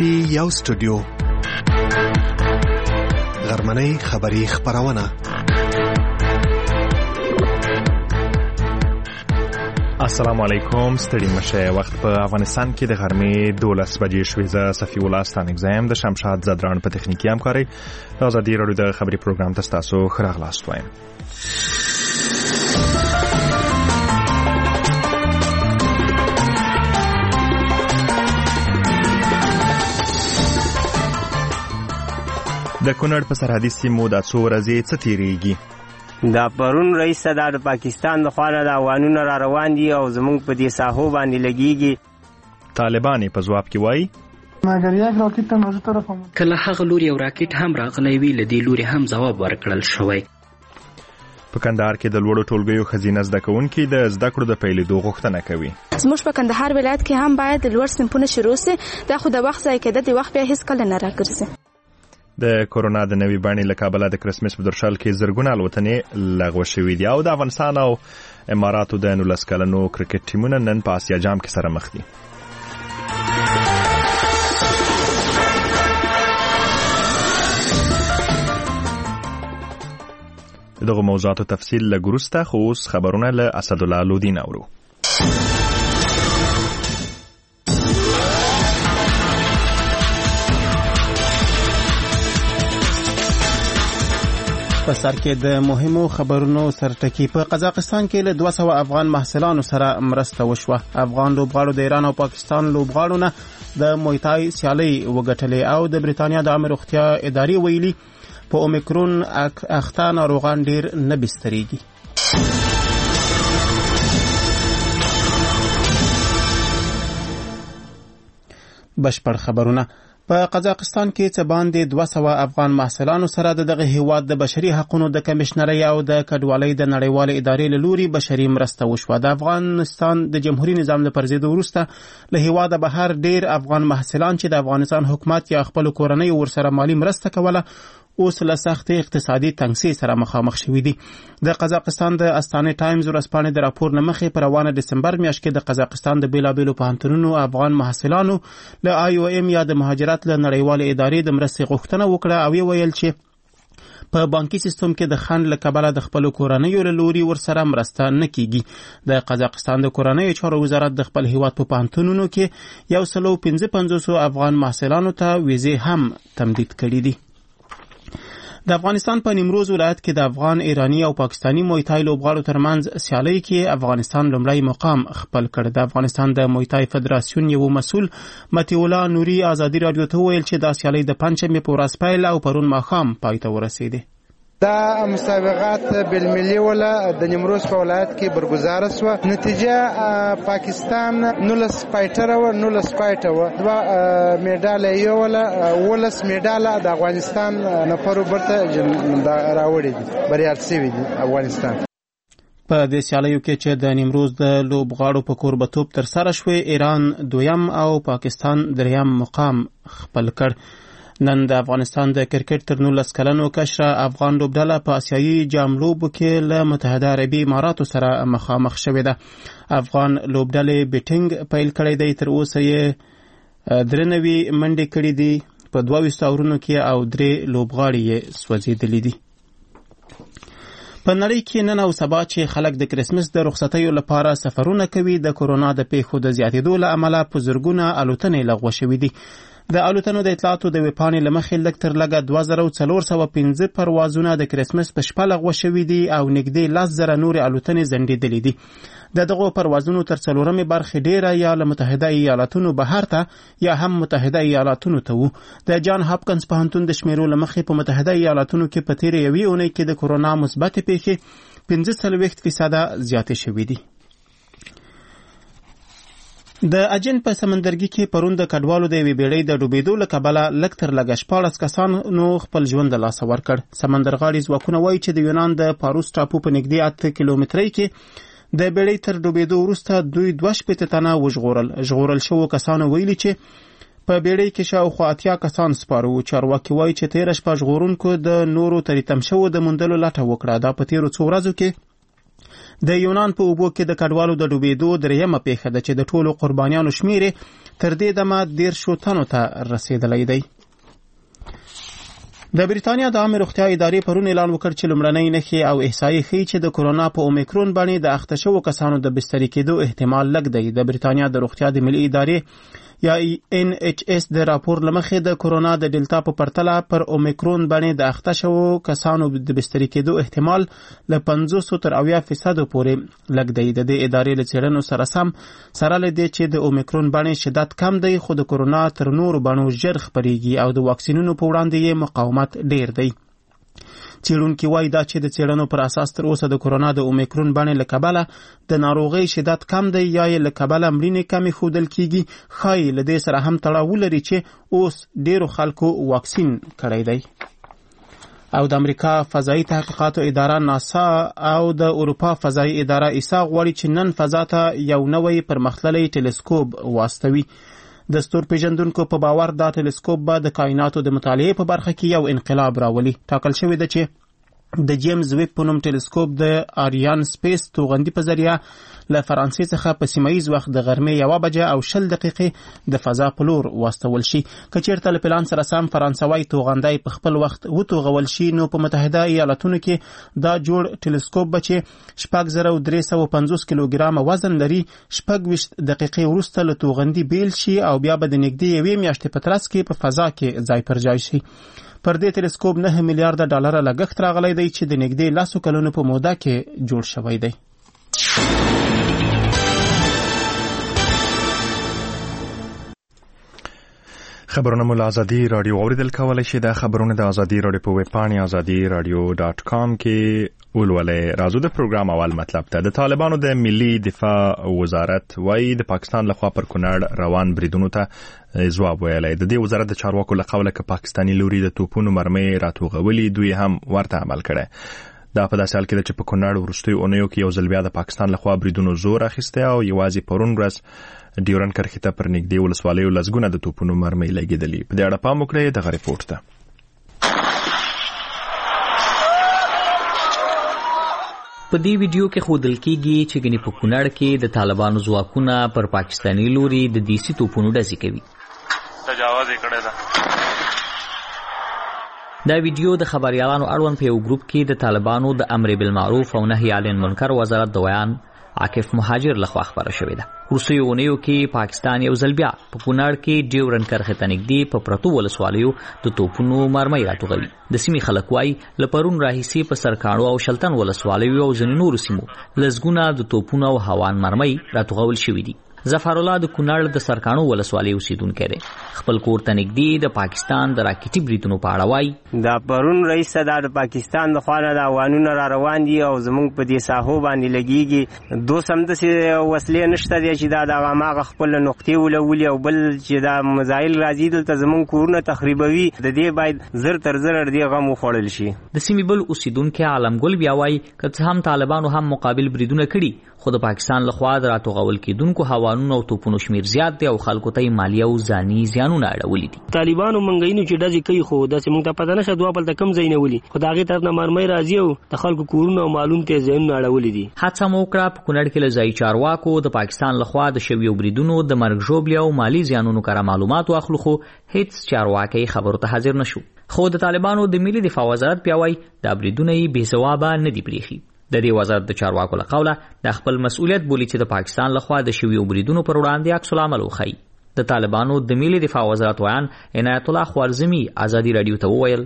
پی یو سټوډیو غرمنۍ خبری خبرونه. السلام علیکم. ستړي مشه. وخت په افغانستان کې د غرمې 12 بجې شوې. زه صفی الله ستانګزم د شمشاد زدران په تخنیکی همکاري د ازادي رادیو د خبري پروګرام تاسو ښه راغلاست وایم. د کونړ په سرحدي سیمو د څو ورځې څه تیریږي؟ دا پرون رئیس صدا د پاکستان د خوانه د اوانونه را روان دي او زمونږ په دې ساحو باندې لګيږي. طالبان په جواب کې وایي مګر یک راکټ ته موږ طرف هم کله هغه لوري او راکټ هم راغلی وی لدی لوري هم جواب ورکړل شوی. په کندهار کې د لوړو ټولګیو خزینه زده کوونکي د زده کړو د پیلېدو غوښتنه کوي. زموږ په کندهار ولایت کې هم باید لوړ صنفونه شروع شي. دا خو د وخت ځای کې د وخت بیا هیڅ کله نه راګرځي. د کورونا د نوي بڼې له کابله د کرسمس په درشل کې زرګونه الوتنې لغوه شوې دي او د افغانستان او اماراتو د 19 کلنو کرکټ ټیمونه نن په آسیا جام کې سره مخ دي. دغه موضوعاتو تفصیل لږ وروسته، خو اوس خبرونه له اسدالله لودین اورو. په سر کې د مهمو خبرونو سرټکی. په قزاقستان کې له 200 افغان محصلانو سره مرسته وشوه. افغان لوبغاړو د ایران او پاکستان لوبغاړو نه د مویتای سیالي وګټلې او د بریتانیا د عامه روغتیا ادارې ویلي په اومیکرون اخته ناروغان ډیر نه بسترېږي. بشپړ خبرونه. په قزاقستان کې څه باندې 200 افغان محصلانو سره دغه هیواد د بشري حقوقو د کمشنرۍ او د کډوالۍ د نړیوالې ادارې له لوري بشري مرسته وشوه. د افغانستان د جمهوریت نظام له پرځېدو وروسته له هیواده بهر ډیر افغان محصلان چې د افغانستان حکومت یا خپل کورنۍ ورسره مالی مرسته کوله اوس له سخت اقتصادي تنګسي سره مخامخ شوي دي. د قزاقستان د استانه ټایمز ورځپاڼې د راپور نه مخې په روانه دسمبر میاشت کې د قزاقستان د بیلابیلو پوهنتونونو افغان محصلانو له IOM یا د مهاجرت له نړیوالې ادارې د مرستې غوښتنه وکړه او ویل چې په بانکي سیستم کې د خنډ له کبله د خپل کورنۍ له لوري ورسره مرسته نه کیږي. د قزاقستان د کورنۍ چارو وزارت د خپل هیواد په پوهنتونونو کې 155 افغان محصلانو ته ویزې هم تمدید کړې دي. د افغانستان په نیمروز ولایت کې د افغان، ایرانی او پاکستانی مویتای لوبغاړو ترمنځ سیالۍ کې افغانستان لومړی مقام خپل کړ. د افغانستان د مویتای فدراسیون یو مسؤل متي الله نوري ازادي رادیو ته ویل چې دا سیالۍ د پنځمې په ورځ پیل او پرون ماښام پای ته ورسېده. دا مسابقات بالملي ولا د نیمروز په ولایت کې برگزار شوه. نتیجه پاکستان 19 فایټر او 19 فایټر و دوا میډال یو ولا ولس میډال د افغانستان نفرو برته راوړي دي بریال سوي دي افغانستان. په دې سیالیو کې چې د نیمروز د لوبغاړو په کوربتوب تر سره شوې، ایران دویم او پاکستان دریم مقام خپل کړ. نن د افغانستان د کرکټ تر 19 کلنو کشره افغان لوبډله په آسیایي جام لوبو کې له متحده عربي اماراتو سره مخامخ شوې ده. افغان لوبډلې بیټینګ پیل کړی دی. تر اوسه یې 93 منډې کړې دي. په 22 اورونو کې او 3 لوبغاړي یې سوځېدلي دي. په نړۍ کې نن او سبا چې خلک د کرسمس د رخصتیو لپاره سفرونه کوي، د کورونا د پیښو د زیاتېدو له امله په زرګونه الوتنې لغوه شوې دي. د الوتنو د اطلاعاتو د ویبپاڼې له مخې لږ تر لږه 2415 پروازونه د کرسمس په شپه لغوه شوي دي او نږدې 10,000 نورې الوتنې ځنډېدلې دي. د دغو پروازونو تر 4مې برخې ډیره یا له متحده ایالاتونو بهر ته یا هم متحده ایالاتونو ته وو. د جان هاپکنز پوهنتون د شمیرو له مخې په متحده ایالاتونو کې په تیرې یوې اونۍ کې د کورونا مثبتې پیښې 45% زیاتې شوې دي. د اجن په سمندرګي کې پرون د کډوالو د یوې بیړۍ د ډوبېدو له کبله لږ تر لږه 14 کسانو خپل ژوند له لاسه ورکړ. سمندرغاړي ځواکونه وایي چې د یونان د پاروس ټاپو په نږدې 8 کیلومترۍ کې د بیړۍ تر ډوبېدو وروسته دوی 2 تنه وژغورل. ژغورل شوو کسانو ویلي چې په بیړۍ کې شاوخوا 80 کسان سپاره وو. چارواکي وایي چې تېره شپه ژغورونکو د نورو تریتم شوو د موندلو لټه وکړه. دا په تېرو څو ورځو کې د یونان په اوبو کې د کډوالو د ډوبېدو درېیمه پیښه ده چې د ټولو قربانیانو شمیر تر دې دمه 13 تنو ته رسیدلی دی. د بریتانیا د عامه روغتیا ادارې پرون اعلان وکړ چې لومړنۍ نښې او احصایې ښیي چې د کورونا په اومیکرون باندې د اخته شوو کسانو د بستري کېدو احتمال لږ دی. د بریتانیا د روغتیا د ملي ادارې یا NHS د راپور لمخې د کورونا د ډیلټا په پرتله پر اومیکرون باندې د اخته شوو کسانو د بستري کېدو احتمال له 50 تر 80% پورې لږ دی. د دې ادارې له څېړنو سره لدې چې د اومیکرون باندې شدت کم دی، خو د کورونا تر نورو بڼو ژر خپریږي او د واکسینونو په وړاندې یې مقاومت ډیر دی. څېړونکي وایي دا چې د څېړنو پر اساس تر اوسه د کورونا د اومیکرون باندې له کبله د ناروغۍ شدت کم دی یا یې له کبله مړینې کمې ښودل کیږي. ښایي له دې سره هم تړاو لري چې اوس ډیرو خلکو واکسین کړی دی. او د امریکا فضایي تحقیقاتو اداره ناسا او د اروپا فضایي اداره ایسا غواړي چې نن فضا ته یو نوی پرمختللی ټلسکوپ واستوي. د ستور پیژندونکو په باور دا ټلسکوپ به د کائناتو د مطالعې په برخه کې یو انقلاب راولي. ټاکل شوی ده چې د جیمز ویب په نوم ټلسکوپ د آریان سپیس توغندي په ذریعه له فرانسې څخه په سیمایي وخت د غرمې 1:20 دقیقې د فضا په لور واستول شي. که چیرته له پلان سره سم فرانسوي توغندی په خپل وخت وتوغول شي، نو په متحده ایالاتونو کې دا جوړ ټلسکوپ به چې 6350 کیلوګرام وزن لري 26 دقیقې وروسته له توغندي بیل شي او بیا به د نږدې 1 میاشتې په ترڅ کې په فضا کې ځای پر ځای شي. پر دې ټلسکوپ 9 میلیارډ ډالر لګښت راغلی دی چې د نږدې 10 کلونو په موده کې جوړ شوی دی. خبرونه مو له ازادي رادیو اوریدل کولای شي. د خبرونه د ازادي رادیو په ویب پاڼې azadi.radio.com کې ولولئ. راځو د پروګرام اول مطلب ته. د طالبانو د ملي دفاع وزارت وايي د پاکستان لخوا پر کونړ روان بریدونو ته ځواب ویلی. د دې وزارت د چارواکو له قوله که پاکستاني لوري د توپونو مرمۍ راتوغولي، دوی هم ورته عمل کړی. دا په داسې حال کې ده چې په کونړ وروستیو اونیو کې یو ځل بیا د پاکستان لخوا بریدونو زور اخیستی او یوازې پرون ورځ ډیورن کرښې ته پر نږدې ولسوالیو لسګونه د توپونو مرمۍ لګېدلي. په دې اړه پام وکړئ دغه ریپورټ ته. په دې ویډیو کې ښودل کېږي چې ګنې په کونړ کې د طالبانو ځواکونه پر پاکستاني لوري د دیسي توپونو ډزې کوي. تجاوز یې کړی ده. دا ویډیو د خبریالانو اړوند په یو ګروپ کې د طالبانو د امر بالمعروف او نهي عن المنکر وزارت د بیان عاکف مهاجر لخوا خبره شوې ده. وروستیو اونیو کې پاکستان یو ځل بیا په کونړ کې ډیورن کرښې ته نږدې په پرتو ولسوالیو د توپونو مرمۍ راټوغوي. د سیمې خلک وایي له پرون راهیسې په سرکاڼو او شلتن ولسوالیو او ځینو نورو سیمو لسګونه د توپونو او هوان مرمۍ راټوغول شوي دي. ظفر الله د کونړ د سرکاڼو ولسوالۍ اوسیدونکی دی. خپل کور ته نږدې د پاکستان د راکټي بریدونو په اړه وایي دا پرون رئیس دا د پاکستان د خوا نه د اوانونه را روان دي او زموږ په دې ساحو باندې لګېږي. دوس همداسې وسلې نشته دی چې دا د هماغه خپل نقطې ولولي او بل چې دا مزایل راځي دلته زموږ کورونه تخریبوي. د دې باید زر تر زر دې غم وخوړل شي. د سیمې بل اوسیدونکی عالمګل بیا وایي که څه هم طالبانو هم مقابل بریدونه کړي، خو د پاکستان لخوا د راټوغول کېدونکو هوانونو او توپونو شمیر زیات دی او خلکو ته یې مالي او ځاني زیانونه اړولي دي. طالبانو منګینو چې ډزې کوي خو داسې موږ ته پته نشته دوه بل ته کم ځای نه ولي، خو د هغې طرف نه مرمۍ راځي او د خلکو کورونه او مالونو ته یې زیانونه اړولي دي. هڅه مو وکړه په کونړ کې له ځایي چارواکو د پاکستان لخوا د شویو بریدونو د مرګ ژوبلې او مالي زیانونو کره معلومات واخلو، خو هیڅ چارواکی خبرو ته حاضر نشو. خو د طالبانو د ملي دفاع وزارت بیا وایي دا بریدونه یې بې ځوابه نه دي پرېښي. د دې وزارت د چارواکو له قوله د خپل مسؤلیت بولي چې د پاکستان لخوا د شویو بریدونو پر وړاندې عکس العمل وښيي. د طالبانو د ملي دفاع وزارت ویان عنایت الله خوارزمي ازادي رادیو ته وویل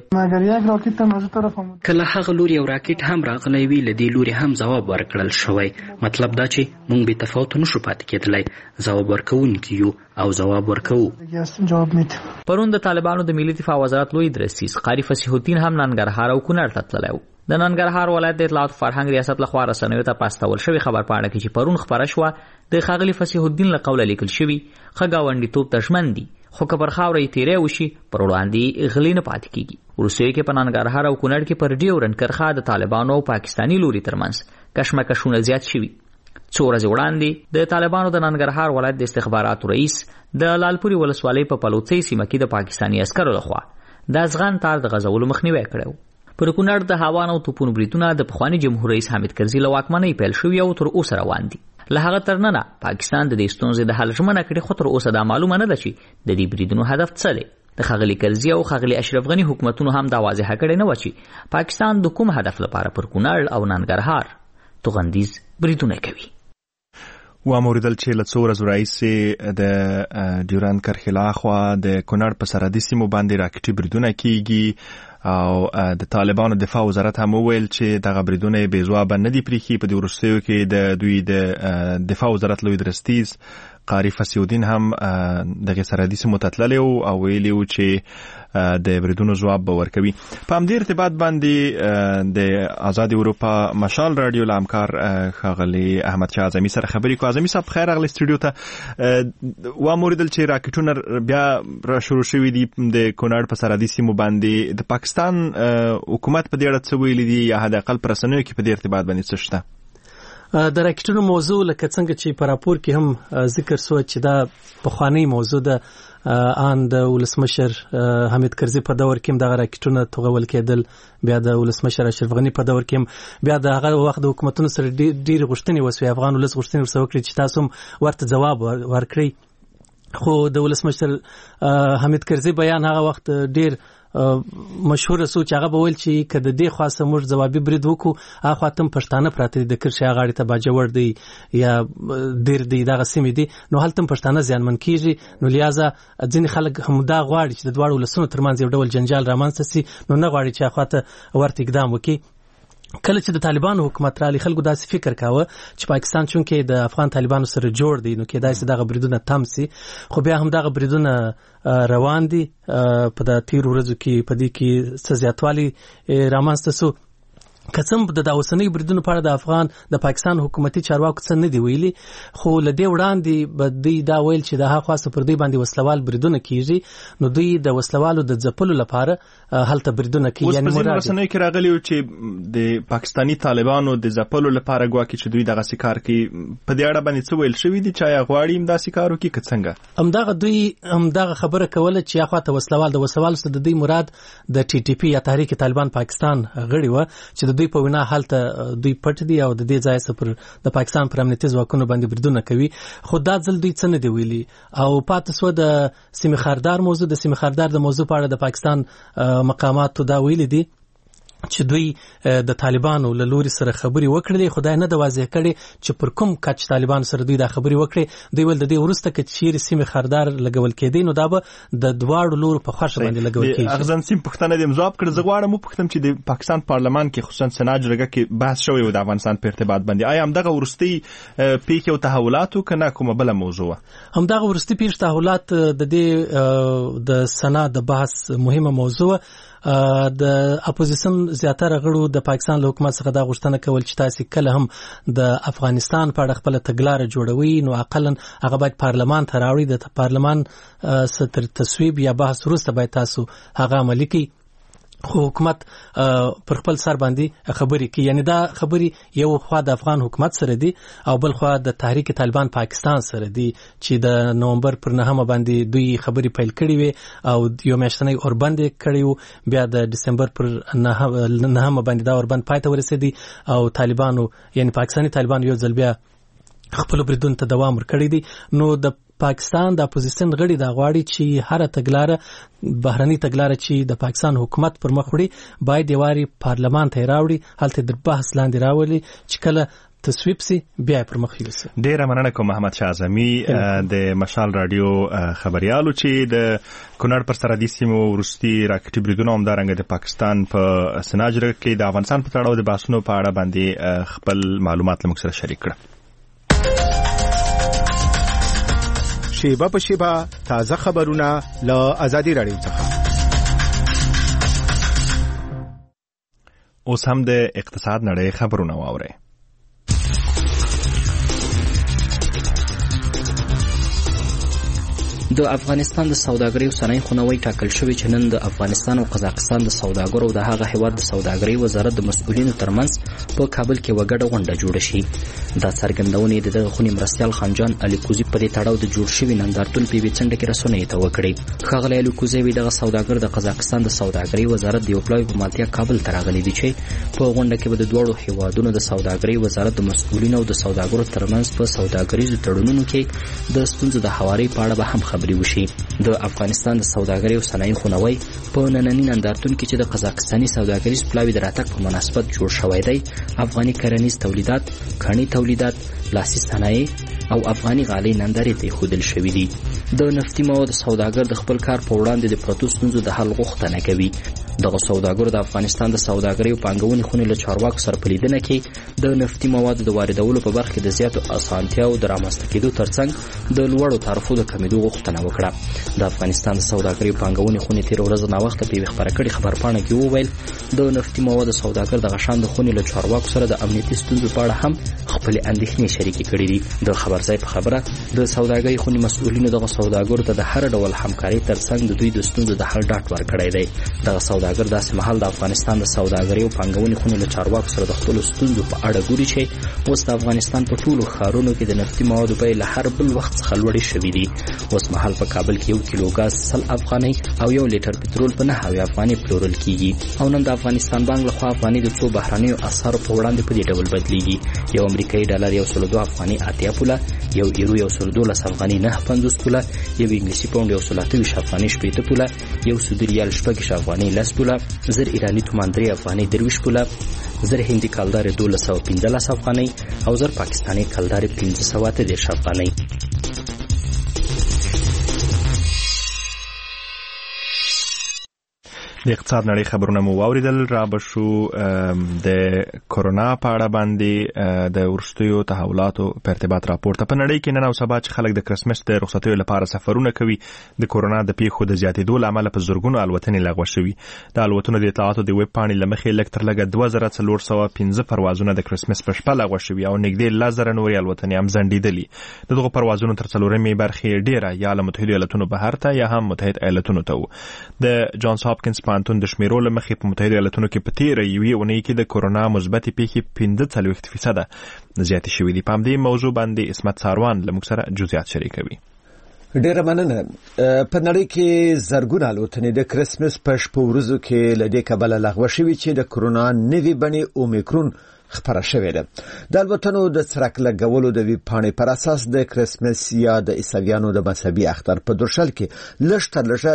کله هغه لوري یو راکټ هم راغلی وي له دې لوري هم ځواب ورکړل شوی. مطلب دا چې موږ بې تفاوت نشو پاتې کېدلی، ځواب ورکوونکي یو او ځواب ورکوو. پرون د طالبانو د ملي دفاع وزارت لوی رئیس قاری فصیح الدین هم ننګرهار او کونړ ته تللی و. د ننګرهار ولایت د اطلاعات فرهنګ ریاست لخوا رسنیو ته پاستول شوی خبر پاڼه کې چې پرون خبره شوه د ښاغلي فصیح الدین له قوله لیکل شوي ښه ګاونډیتوب ته ژمن دي، خو که پر خاوره یې تیری وشي پر وړاندې غلي نه پاتې کېږي. وروستیو کې په ننګرهار او کونړ کې پر ډیورن کرښه د طالبانو او پاکستاني لوري ترمنځ کشمکشونه زیات شوي. څو ورځې وړاندې د طالبانو د ننګرهار ولایت د استخباراتو رئیس د لالپوري ولسوالۍ په پلوڅۍ سیمه کې د پاکستاني عسکرو لخوا د افغان تار د غځولو مخنیوی کړی و. پر کونړ د هاوان او توپونو بریدونه د پخواني جمهور رئیس حامد کرزي له واکمنۍ پیل شوي او تر اوسه روان دي. له هغه تر ننه پاکستان د دې ستونزې د حل ژمنه کړې، خو تر اوسه دا معلومه نه ده چې د دې بریدونو هدف څه دی. د ښاغلي کرزي او ښاغلي اشرف غني حکومتونو هم دا واضحه کړې نه وه چې پاکستان د کوم هدف لپاره پر کونړ او ننګرهار توغندیز بریدونه کوي. واوریدل چې له څو ورځو راهیسې د ډیورند کرښې لخوا د کونړ په سرحدي سیمو باندې راکټي بریدونه کیږي او د طالبانو دفاع وزارت هم وویل چې دغه بریدونه بې ځوابه نه دي پریښي. په دې وروستیو کې د دوی د دفاع وزارت لوی درستیز قاری فسیودین هم دغه سرحدي سیمو ته تللی او ویلي و چې د بریدونو ځواب به ورکوي. په همدې ارتباط باندې د آزاد اروپا مشال رادیو له همکار ښاغلي احمد شاه اعظمي سره خبرې کوو. اعظمي صاحب خیر راغلی سټوډیو ته. واوریدل چې راکټونه بیا را شروع شوي دي د کونړ په سرحدي سیمو باندې. د پاکستان حکومت په دې اړه څه ویلي دي یا حداقل په رسنیو کې په دې ارتباط باندې څه شته؟ د راکټونو موضوع لکه څنګه چې په راپور کې هم ذکر شو چې دا پخوانی موضوع ده. ان د ولسمشر حامد کرزي په دور کې هم دغه راکټونه توغول کېدل، بیا د ولسمشر اشرف غني په دور کې هم بیا د هغه وخت د حکومتونو سره ډېرې غوښتنې وسوې، افغان ولس غوښتنې ورسره وکړي چې تاسو هم ورته ځواب ورکړئ. خو د ولسمشر حامد کرزي بیان هغه وخت ډېر مشهور سو چې هغه به ویل چې که د دې خاصه موږ ځوابي برید وکړو هغه خوا ته پښتانه پراته دي، د کرښې غاړې ته باجوړ دی یا دیر دی، دغه سیمې دي، نو هلته هم پښتانه زیانمن کېږي. نو لہذا ځینې خلک همدا غواړي چې د دواړو ولسونو ترمنځ یو ډول جنجال رامنځته سي، نو نه غواړي چې هغه خوا ته ورته اقدام وکړي. کله چې د طالبانو حکومت رالی خلکو داسې فکر کاوه چې پاکستان چونکې د افغان طالبانو سره جوړ دی نو کېدای شي دغه بریدونه تم سي، خو بیا هم دغه بریدونه روان دي. په د تیرو ورځو کې په دې کې څه زیاتوالی رامنځته سو. که څه د اوسنیو بریدونو په اړه د افغان د پاکستان حکومتي چارواکو څه نه دی ویلي، خو له دې وړاندې به دوی دا ویل چې د هغه خوا پر دوی باندې وسلوال بریدونه کیږي، نو دوی د وسلوالو د ځپلو لپاره هلته بریدونه کوي. یعنی مراد رسنیو کې راغلی و چې د پاکستاني طالبانو د ځپلو لپاره ګواکې چې دوی دغه کار کوي. په دې اړه باندې څه ویل شوي دي چې آیا غواړي همداسې کار وکړي که څنګه؟ همدغه دوی همدغه خبره کوله چې هغه خوا ته وسلوال، د وسلوالو څخه د دوی مراد د ټي ټي پي یا تحریک طالبان پاکستان غړي وه چې د دوی په وینا هلته دوی پټ دي او د دې ځای څخه د پاکستان پر امنیتي ځواکونو باندې بریدونه کوي. خو دا ځل دوی څه نه دی ویلي. او پاتې سوه د سیمې خاردار موضوع. د سیمې خاردار د موضوع په اړه د پاکستان مقاماتو دا ویلي دي چې دوی د طالبانو له لوري سره خبرې وکړلې، خو دا نه د واضح کړي چې پر کوم کچ طالبانو سره دوی دا خبرې وکړي. دوی ول د دې وروسته که چیرې سیمې خاردار لګول کېدی نو دا به د دواړو لورو په خوښه باندې لګول کېږي. اغزن سیم پښتنه دې ځواب کړ. زه غواړم وپوښتم چې د پاکستان پارلمان کې خصوصا سنا جرګه کې بحث شوی و د افغانستان په ارتباط باندې. آیا همدغه وروستي پیښې او تحولات که نه کومه بله موضوع؟ همدغه وروستي پیښې تحولات د دې د سنا د بحث مهمه موضوع. د اپوزیشن زیاتره غړو د پاکستان له حکومت څخه دا غوښتنه کول چې تاسو کله هم د افغانستان په اړه خپل تګلارې جوړوي نو اقلا هغه باید پارلمان ته راوړي، د پارلمان ستر تصویب یا بحث وروسته باید تاسو هغه عملي کړئ. خو حکومت پر خپل سر باندې خبرې کوي. یعنی دا خبرې یو خوا د افغان حکومت سره دي او بل خوا د تحریک طالبان پاکستان سره دي چې د نومبر پر 9 باندې دوی خبرې پیل کړې وي او یو میاشتنی اوربند کړی وو، بیا د دسمبر پر 9 باندې دا اوربند پای ته ورسېدی او طالبانو یعنی پاکستاني طالبانو یو ځل بیا خپل بریدونو ته دوام ورکړی دی. نو د پاکستان د اپوزیشن غړي دا غواړي چې هر تګلاره بهرني تګلاره چې د پاکستان حکومت پر مخ وړي باید یواري پارلمان ته راوړي، هلته د بحث لاندې راولي چې کله تصویب سي بیا پر مخ یوسي. ډیره مننه کوم محمد شاه اعظمي د مشال رادیو خبريالو چې د کونړ پر سرحدي سیمو وروستي راکټي بریدونه همدارنګه د پاکستان په سنا جرګه کې د افغانستان په تړاو د بحثونو په اړه باندې خپل معلومات له موږ سره شریک کړل. شیبه په شیبه تازه خبرونه له آزادي رادیو څخه. اوس هم د اقتصاد نړۍ خبرونه واورئ. د افغانستان د سوداګرۍ او صنایع خونوي ټاکل شوی چې نن د افغانستان او قزاقستان د سوداګرو د هغه هیواد د سوداګرۍ وزارت د مسؤلینو ترمنځ په کابل کې وګړه غونډه جوړه شي. دا څرګندونه د دغه خونی مرستیال خانجان علي کوزي په دې تړاو د جوړ شوی نندارتون په ویڅنډ کې رسنۍ ته وکړي. ښاغلی علي کوزي وی دغه سوداګر د قزاقستان د سوداګرۍ وزارت د یو پلاوي په مالتیا کابل ته راغلي دي چې په غونډه کې به د دوړو هیوادونو د سوداګرۍ وزارت د مسؤلینو او د سوداګرو ترمنځ په سوداګریزو تړونونو کې د ستونزو د هواري په اړه به هم خبرې وشي. د افغانستان د سوداګرۍ او صنایع خونوي په نننی نندارتون کې چې د قزاقستاني سوداګریز پلاوي د راتګ په مناسبت جوړ شوی دی، افغاني کرنیز تولیدات، کڼي تولیدات، لاسي صنایع او افغاني غالۍ نندارې ته ښودل شوي دي. د نفتي موادو سوداګر د خپل کار په وړاندې د پرتو ستونزو د حل غوښتنه کوي. دغه سوداګرو د افغانستان د سوداګرۍ او پانګونې خونې له چارواکو سره په لیدنه کې د نفتي موادو د واردولو په برخه کې د زیاتو اسانتیاو د رامنځته کېدو ترڅنګ د لوړو تعرفو د کمیدو غوښتنه وکړه. د افغانستان د سوداګرۍ او پانګونې خونې تېره ورځ ناوخته په یوې خپره کړې خبرپاڼه کې وویل د نفتي موادو سوداګر دغه شان د خونې له چارواکو سره د امنیتي ستونزو په اړه هم خپلې اندېښنې شریکې کړې دي. د خبرځای په خبره د سوداګرۍ خونې مسؤلینو دغه سوداګرو ته د هر ډول همکارۍ ترڅنګ د دوی د ستونزو د حل ډاډ ورکړی دی. دغه سوداګر داسې مهال د افغانستان د سوداګرۍ او پانګونې خونې له چارواکو سره د خپلو ستونزو په اړه ګوري چې اوس د افغانستان په ټولو ښارونو کې د نفتي موادو بیې له هر بل وخت څخه لوړې شوي دي. اوس مهال په کابل کې 1 کیلو ګاز 100 افغانۍ او 1 لیټر پټرول په 9 افغانۍ پلورل کیږي. او نن د افغانستان بانک لخوا افغانۍ د څو بهرنیو اسعارو په وړاندې په دې ډول بدلیږي. یو امریکایي ډالر 102 افغانۍ 80 پوله، یو ایرو 112 افغانۍ 9.50 پوله، یو انګلیسي پاونډ 128 افغانۍ 80 پوله، یو سعودي ریال 6 افغانۍ 10 پوله، زر ایرانی تومان 3 افغانۍ 23 پوله، زر هندي کلدار 1215 افغانۍ او زر پاکستاني کلدار 1510 افغانۍ. د اقتصاد نړۍ خبرونه مو واوریدل. را به شو د کورونا په اړه باندې د وروستیو تحولاتو په ارتباط راپورته. په نړۍ کې نن او سبا چې خلک د کرسمس د رخصتیو لپاره سفرونه کوي، د کورونا د پیښو د زیاتېدو له امله په زرګونو الوتنې لغوه شوي. د الوتنو د اطلاعاتو د ویب پاڼې له مخې لږ تر لږه 2415 پروازونه د کرسمس په شپه لغوه شوي او نږدې 10,000 نورې الوتنې هم ځنډېدلي. د دغو پروازونو تر 4مې برخې ډیره یا له متحده ایالتونو بهر ته یا هم متحد ایالتونو ته و. د جانز هاپکینز پوهنتون د شمیرو له مخې په متحده ایالتونو کې په تېره یوې اونۍ کې د کورونا مثبتې پیښې 45% زیاتې شوې دي. په همدې موضوع باندې اسمت ساروان له موږ سره جزئیات شریکوي. ډیره مننه. په نړۍ کې زرګونه الوتنې د کرسمس په شپو ورځو کې له دې کبله لغوه شوي چې د کورونا نوې بڼې اومیکرون خبره شوې ده. د الوتنو د څرک لګولو د ویب پاڼې پر اساس د کرسمس یا د عیسویانو د مذهبي اختر په درشل کې لږ تر لږه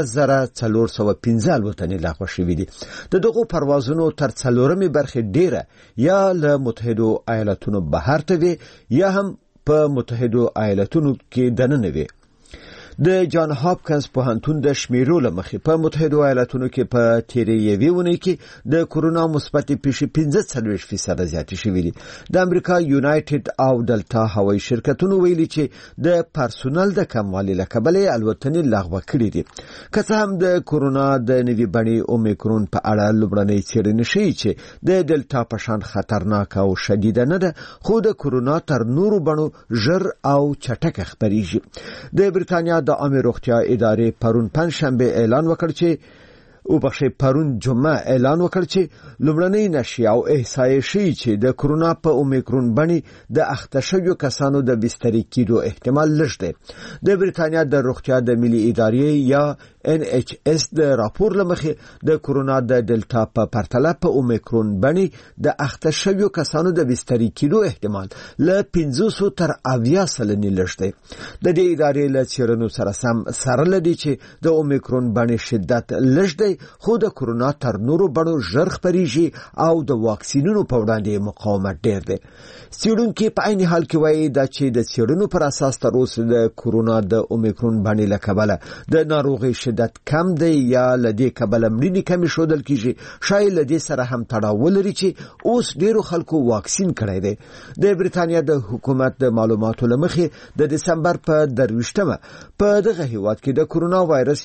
2415 الوتنې لغوه شوې دي. د دغو پروازونو تر 4مې برخې ډیره یا له متحده ایالتونو بهر ته وي یا هم په متحده ایالتونو کې دننه وي. د جان هاپکینز پوهنتون د شمیرو له مخې په متحده ایالتونو کې په تیرې یوې اونۍ کې د کورونا مثبتې پیښې 45% زیاتې شوې دي. د امریکا یونایټډ او ډلټا هوایي شرکتونو ویلي چې د پرسونل د کموالي له کبله الوتنې لغوه کړې دي. که څه هم د کورونا د نوې بڼې اومیکرون په اړه لومړنۍ څېړنې ښیي چې د ډلټا په شان خطرناک او شدیده نه ده، خو د کورونا تر نورو بڼو ژر او چټکه خپریږي. د بریتانیا د عامه روغتیا ادارې پرون پنځشنبه اعلان وکړ چې پرون جمعه اعلان وکړ چې لومړنۍ نشریه او احصایې ښیي چې د کورونا په اومیکرون بڼې د اخته شویو کسانو د بستري کېدو احتمال لږ دی. د بریتانیا د روغتیا د ملي ادارې یا NHS د راپور لمخې د کورونا د ډلټا په پرتله په اومیکرون بڼې د اخته شویو کسانو د بستري کېدو احتمال له 500 تر 80 سلنې لږ دی. د دې ادارې له څېړنو سره لدی چې د اومیکرون بڼې شدت لږ دی، خو د کورونا تر نورو بڼو ژر خپریږي او د واکسینونو په وړاندې مقاومت ډیر دی. څېړونکي په عین حال کې وایي دا چې د څېړنو پر اساس تر اوسه د کورونا د اومیکرون بڼې له کبله د ناروغۍ شدت کم دی یا له دې کبله مړینې کمې ښودل کیږي. شاید له دې سره هم تړاو لري چې اوس ډیرو خلکو واکسین کړی دی. د بریتانیا د حکومت د معلوماتو له مخې د دسمبر په 23مه په دغه هیواد کې د کورونا وایرس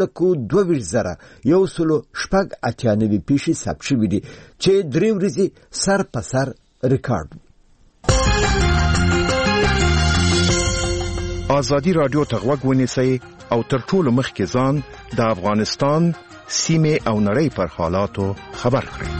1,22,198 پیښې ثبت شوې دي چې 3 ورځې سر په سر ریکارډ. ازادي رادیو ته غوږ ونیسئ او تر ټولو مخکې ځان د افغانستان سیمه او نړۍ پر حالاتو خبر کړئ.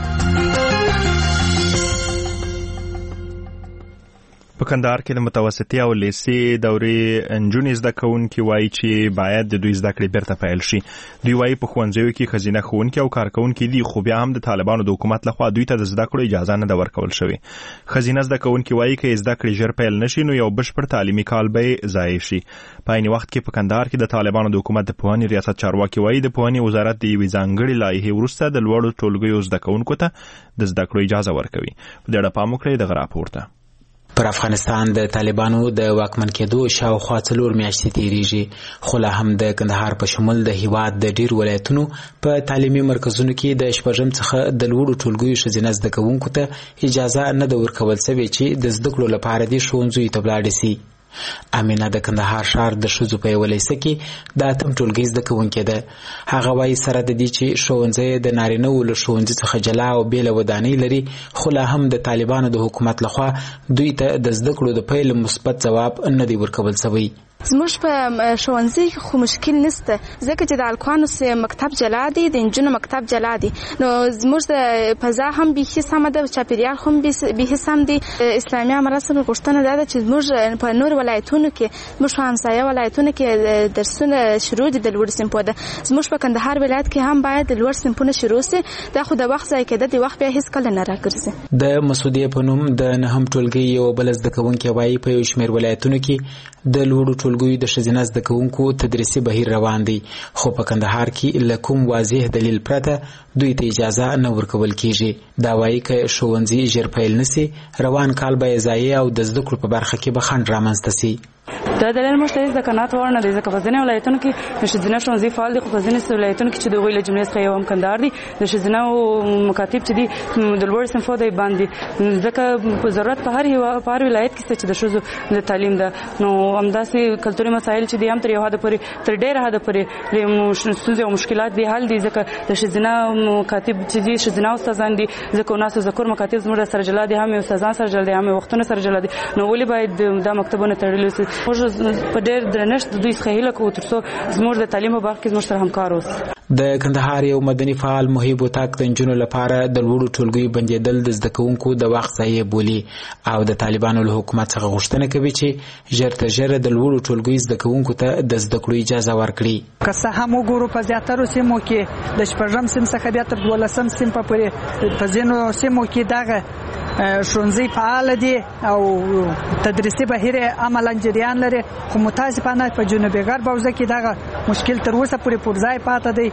په کندهار کې د متوسطې او لیسې دورې نجونې زده کوونکي وایي چې باید د دوی زده کړې بیرته پیل شي. دوی وایي په ښوونځیو کې ښځینه ښوونکي او کارکوونکي دي، خو بیا هم د طالبانو د حکومت لخوا دوی ته د زده کړو اجازه نه ده ورکول شوې. ښځینه زده کوونکي وایي که زده کړې ژر پیل نشي نو یو بشپړ تعلیمي کال به ضایع شي. په عین وخت کې په کندهار کې د طالبانو د حکومت د پوهنې ریاست چارواکي وایي د پوهنې وزارت د یوې ځانګړې لایحې وروسته د لوړو ټولګیو زده کوونکو ته د زده کړو اجازه ورکوي. په دې اړه پام وکړئ دغه راپور ته. پر افغانستان د طالبانو د واکمن کېدو شاوخوا 4 میاشتې تیریږي، خو لا هم د کندهار په شمول د هیواد د ډیر ولایتونو په تعلیمي مرکزونو کې د شپږم څخه د لوړو ټولګیو ښځینه زده کوونکو ته اجازه نه ده ورکول شوې چې د زده کړو لپاره د ښوونځیو ته ولاړ شي. امینه د کندهار ښار د ښځو په یوه لیسه کې د 8م ټولګي زده کوونکې ده. هغه وایي سره د دې چې ښوونځی د نارینه‌وو له ښوونځي څخه جلا او بېله ودانۍ لري، خو لا هم د طالبانو د حکومت لخوا دوی ته د زده کړو د پیل مثبت ځواب نه دی ورکول شوی. زموږ په ښوونځي کې خو مشکل نشته، ځکه چې د الکوانو مکتب جلا دی، د انجونو مکتب جلا دی، نو زموږ د فضا هم بیخي سمه ده، چاپیریال هم بیخي سم دی. اسلامي اماراتو غوښتنه دا ده چې زموږ په نور ولایتونو کې، زموږ په همسایه ولایتونو کې درسونه شروع دي د لوړ صنفو ده. زموږ په کندهار ولایت کې هم باید د لوړ صنفونه شروع سي، دا خو د وخت ضایع کېده، د وخت بیا هیڅ کله نه راګرځي. د مسعودیه په نوم د 9م ټولګي یو بل زده کوونکی وایي په یو شمېر ولایتونو کې د لوړو ټولګیو د ښځینه زده کوونکو تدریسي بهیر روان دی، خو په کندهار کې له کوم واضح دلیل پرته دوی ته اجازه نه ورکول کیږي. دا وایي که ښوونځي ژر پیل نشي روان کال به ضایع او د زده کړو په برخه کې به خنډ رامنځته سي. دا دلیل موږ ته د قناعت وړ نه دی، ځکه په ځینې ولایتونو کې د ښځینه ښوونځي فعال دي، خو په ځینې ولایتونو کې چې د هغوی له جملې څخه یو هم کندهار دی، د ښځینه مکاتب چې دي د لوړ صنفو دی بند دي، ځکه ضرورت په هر ولایت کې چې د ښځو د تعلیم ده. نو همداسې کلتوري مسایل چې دي هم تر یو حده پورې، تر ډېره حده پورې ستونزې او مشکلات دي حل دي، ځکه د ښځینه مکاتب چې دي ښځینه استادان دي، ځکه ناسو ذکر مکاتب زموږ سره جلا دي، هم استادان سره جلا دي، هم وختونه سره جلا دي. نو ولې باید دا مکتبونه تړلي وي؟ په ډېر درنښت دوی څخه هیله کوو ترڅو زموږ د تعلیم په برخه کې زموږ سره همکار اوسي. د کندهار یو مدني فعال محب وطاق د نجونو لپاره د لوړو ټولګیو بندیدل د زده کوونکو د وخت ضایع بولي او د طالبانو له حکومت څخه غوښتنه کوي چې ژر تر ژره د لوړو ټولګیو زده کوونکو ته د زده کړو اجازه ورکړي. که څه هم وګورو په زیاترو سیمو کې د 4م سیم څخه بیا تر 12م سیم پورې په ځینو سیمو کې دغه ښوونځي فعال دي او تدریسي بهیر عملاً جریان لري، خو متاسفانه په جنوبي غرب حوزه کې دغه مشکل تر اوسه پورې پر ځای پاتې دی،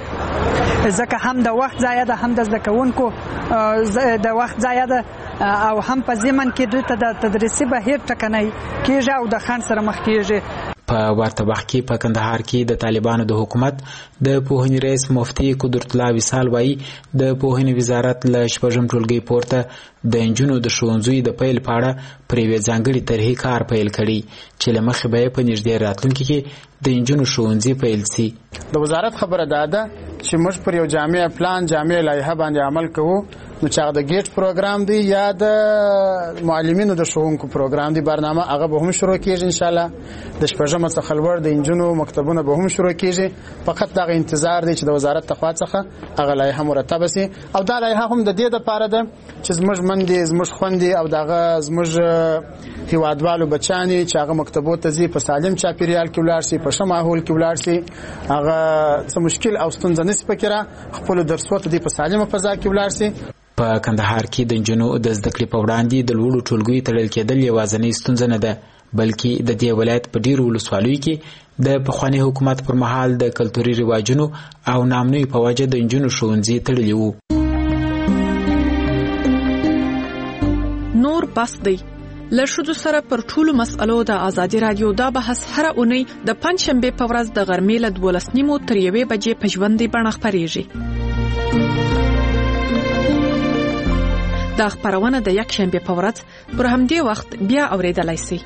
ځکه هم د وخت ضایع ده، هم د زده کوونکو د وخت ضایع ده، او هم په ضمن کې دوی ته د تدریسي بهیر ټکنی کېږي او د خنډ سره مخ کېږي. په ورته وخت کې په کندهار کې د طالبانو د حکومت د پوهنې رئیس مفتي قدرت الله وصال وایي د پوهنې وزارت له 8م ټولګي پورته د انجونو د ښوونځیو د پیل په اړه پر یوې ځانګړې طرحې کار پیل کړي چې له مخې به په نږدې راتلونکي کې د انجونو ښوونځي پیل سي. د وزارت خبره ده چې موږ پر یو جامع پلان، جامع لایحه باندې عمل کوو، نو چې د گیټ پروګرام دی یا د معلمینو د ښوونکو پروګرام دی، برنامه هغه به هم شروع کیږي ان شاء الله. د 8م څخه لوړ د انجونو مکتبونه به هم شروع کیږي، فقط دغه انتظار دی چې د وزارت تخوا څخه هغه لایحه مرتب شي. او دا لایحه هم د دې لپاره ده چې زموږ مندي، زموږ خوندي او دغه زموږ هیوادوالو بچانی چې هغه مکتبو ته ځي په سالم چاپیریال کې ولاړ شي، په ښه ماحول کې ولاړ شي، هغه څه مشکل او ستونزه نشي پکې را خپل درسو ته په سالمه فضا کې ولاړ شي. په کندهار کې د انجونو د زده کړې په وړاندې د لوړو ټولګیو تړل کېدل یوازینۍ ستونزه نه ده، بلکې د دې ولایت په ډیرو ولسوالیو کې د پخواني حکومت پر مهال د کلتوري رواجونو او نامنوي په وجه د انجونو ښوونځي تړلي وو. نور بس دی له ښځو سره پر ټولو مسئلو د ازادي رادیو دا بحث هره اونۍ د پنځشنبې په ورځ د غرمې له 12:30 تر 1 بجې په ژوندۍ بڼه خپرېږي. دا خبرونه د یکشنبه په ورځ پر همدې وخت بیا اوریدلای شئ.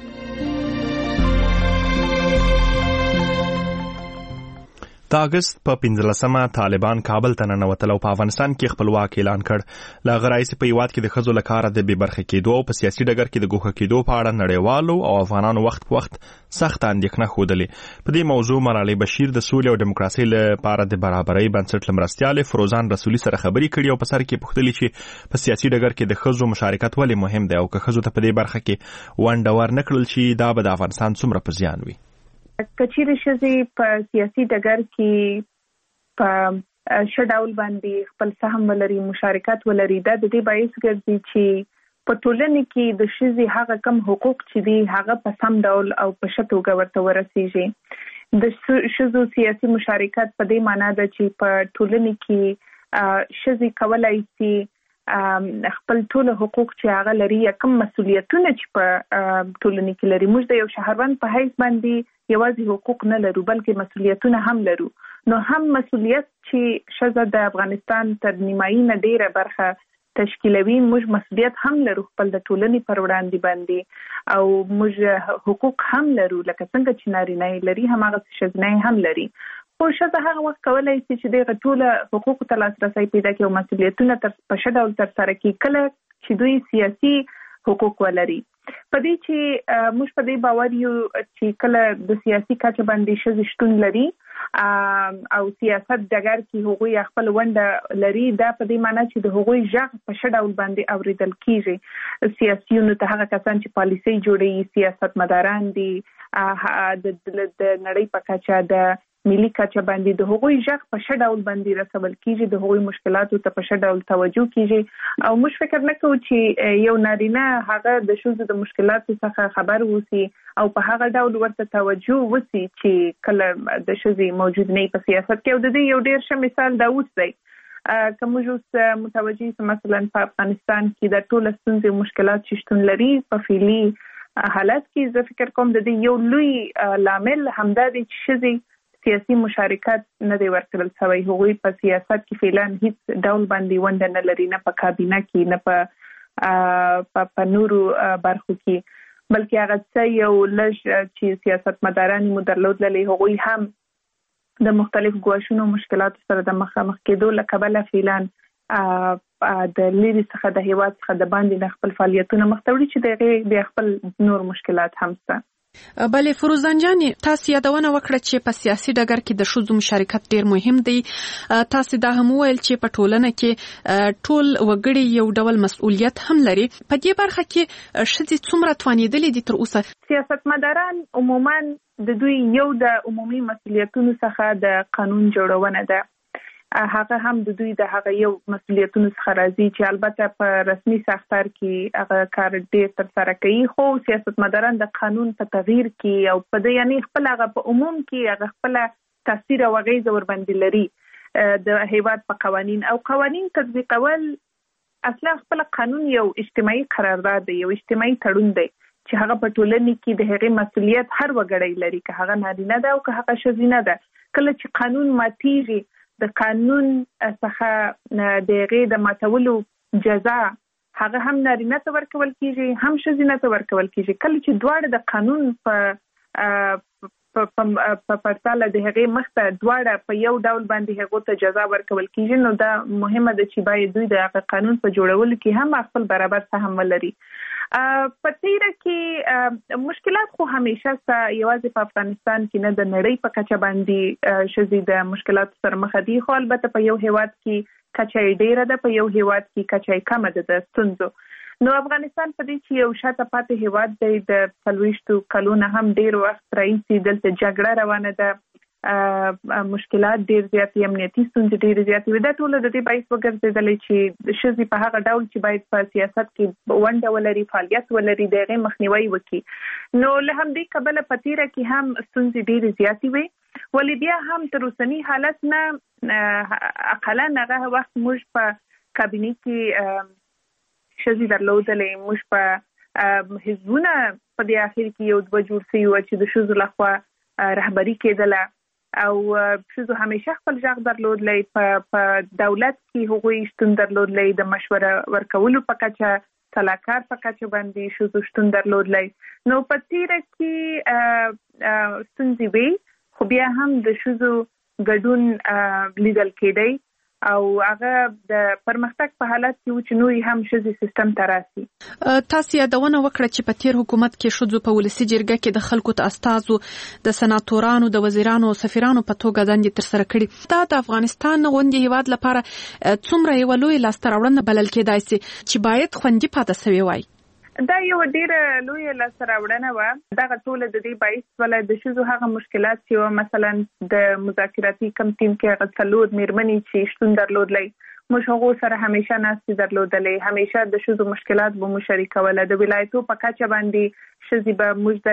د اگست په 15مه طالبان کابل ته ننوتل او په افغانستان کې خپلواک اعلان کړ. له غرایسي په هیواد کې د ښځو لپاره د بې برخې کېدو او په سیاسي ډګر کې د ګوښه کېدو په اړه نړیوالو او افغانانو وخت په وخت سخت اندېښنه ښودلې. په دې موضوع ملالۍ بشیر د سولې او دیموکراسۍ لپاره د برابرۍ بنسټ لمرستیالې فروزان رسولي سره خبرې کړي او په سر کې پوښتلې چې په سیاسي ډګر کې د ښځو مشارکت ولې مهم دی او که ښځو ته په دې برخه کې ونډه ورنکړل شي دا به د افغانستان څومره په زیان وي. کچېرې ښځې په سیاسي ډګر کې په ښه ډول باندې خپل سهم ولري، مشارکت ولري، دا د دې باعث ګرځي چې په ټولنه کې د ښځې هغه کم حقوق چې دي هغه په سم ډول او په ښه توګه ورته ورسیږي. د ښځو سیاسي مشارکت په دې معنی ده چې په ټولنه کې ښځې کولای شي خپل ټول حقوق چې هغه لري یا کوم مسؤلیتونه چې په ټولنه کې لري. موږ د یو شهروند په حیث باندې یوازې حقوق نه لرو بلکې مسؤلیتونه هم لرو. نو هم مسؤلیت چې ښځه د افغانستان تر نیمایي نه ډیره برخه تشکیلوي، موږ مسؤلیت هم لرو خپل د ټولنې پر وړاندې باندې او موږ حقوق هم لرو لکه څنګه چې نارینه لري هماغه ښځینه هم لري. خو ښځه هغه وخت کولای شي چې دغه ټول حقوق ته لاسرسی پیدا کړي او مسؤلیتونه په ښه ډول ترسره کړي کله چې دوی سیاسي حقوق ولري. په دې چې موږ په دې باور یو چې کله د سیاسي کچه باندې ښځې شتون لري او سیاست ډګر کې هغوی خپل ونډه لري، دا په دې معنی چې د هغوی غږ په ښه ډول باندې اوریدل کیږي. سیاسيونو ته هغه کسان چې پالیسي جوړوي، سیاستمداران دي، د نړۍ په کچه د ملي کچه باندې د هغوی غږ په ښه ډول باندې رسول کیږي، د هغوی مشکلاتو ته په ښه ډول توجه کیږي او موږ فکر نه کوو چې یو نارینه هغه د ښځو د مشکلاتو څخه خبر وسی او په هغه ډول ورته توجه وسی چې کله د ښځې موجود نه په سیاست کې. او د دې یو ډیر ښه مثال دا اوس دی که موږ اوس متوجه یو مثلا په افغانستان کې د ټول ستونزې مشکلات چې شتون لري په فعلي حالت کې زه فکر کوم د دې یو لوی لامل همدا دی چې ښځې سیاسي مشارکت نه دی ورکړل شوی. هغوی په سیاست کې فعلا هیڅ ډول باندې ونډه نه لري، نه په کابینه کې نه په نورو برخو کې، بلکې هغه څه یو لږ چې سیاستمداران مو درلودلې هغوی هم د مختلف ګواښونو مشکلاتو سره د مخامخ کېدو له کبله فعلا د لري څخه د هیواد څخه د باندې د خپل فعالیتونو مختوړي چې د خپل نور مشکلات هم شته. بله فروزان جان، تاسو یادونه وکړه چې په سیاسي ډګر کې د ښځو مشارکت ډیر مهم دی. تاسو دا هم ویل چې په ټولنه کې ټول وګړي یو ډول مسؤلیت هم لري. په دې برخه کې ښځې څومره توانیدلې دي تر اوسه؟ سیاستمداران عموما د دوی یو د عمومي مسؤلیتونو څخه د قانون جوړونه ده، هغه هم د دوی د هغه یو مسؤلیتونو څخه راځي چې البته په رسمي ساختار کې هغه کار ډېر ترسره کوي. خو سیاستمداران د قانون په تغییر کې او په د یعنی خپل هغه په عموم کې هغه خپل تاثیر او غیزه ور باندې لري د هیواد په قوانین او قوانین تطبیقول. اصلا خپل قانون یو اجتماعي قرارداد دی، یو اجتماعي تړون دی چې هغه په ټولنه کې د هغې مسؤلیت هر وګړی لري، که هغه نارینه ده او که هغه ښځینه ده. کله چې قانون ماتیږي د قانون څخه د هغې د ماتولو جزا هغه هم نارینه ته ورکول کیږي هم ښځینه ته ورکول کیږي. کله چې دواړه د قانون په پرتله د هغې مخته دواړه په یو ډول باندې هغو ته جزا ورکول کیږي، نو دا مهمه ده چې باید دوی د هغه قانون په جوړولو کې هم خپل برابر سهم ولري. په تیره کې مشکلات خو همیشه یوازې په افغانستان کې نه، د نړۍ په کچه باندې ښځې د مشکلاتو سره مخ دي. خو البته په یو هیواد کې کچه یې ډیره ده، په یو هیواد کې کچه یې کمه ده د ستونزو. نو افغانستان په دې چې یو شاته پاتې هیواد دی، د 40 کلونو هم ډیر وخت راهیسې دلته جګړه روانه ده، مشکلات ډیر زیات، امنیتي ستونزې ډیر زیات وي. دا ټول د دې باعث وګرځېدلې چې ښځې په هغه ډول چې باید په سیاست کې ونډه ولري، فعالیت ولري، د هغې مخنیوی وکړي. نو له همدې کبله په تیره کې هم ستونزې ډیرې زیاتې وي، ولې بیا هم تر اوسني حالت نه اقلا هغه وخت موږ په کابینې کې ښځې درلودلې، موږ په حزبونه په دې اخر کې یو دوه جوړ شوي وو چې د ښځو لخوا رهبري کېدله او ښځو همیشه خپل غږ درلودلی، په دولت کې هغوی شتون درلودلی، د مشوره ورکولو په کچه، سلاکار په کچه باندې ښځو شتون درلودلی. نو په تیره کې ستونزې وي، خو بیا هم د ښځو ګډون لیدل کېدی او هغه د پرمختګ په حالت کې و چې نوري هم ښځې سیستم ته راسي. تاسو یادونه وکړه چې په تیر حکومت کې ښځو په ولسي جرګه کې د خلکو ته استازو د سناتورانو د وزیرانو او سفیرانو په توګه دندې ترسره کړي. دا د افغانستان غونډې هیواد لپاره څومره یو لوی لاسته راوړنه بلل کېدای شي چې باید خوندي پاتې شوی وای؟ دا یو ډیره لوی لاسته راوړنه وه. دغه ټول د دې باعث ولې د ښځو هغه مشکلات چې مثلا د مذاکراتي کمیټې کې هغه څلور میرمنې چې شتون درلودلی موږ هغو سره همیشه ناستې درلودلې، همیشه د ښځو مشکلات به مو شریکوله. د ولایتو په کچه باندې ښځې به موږ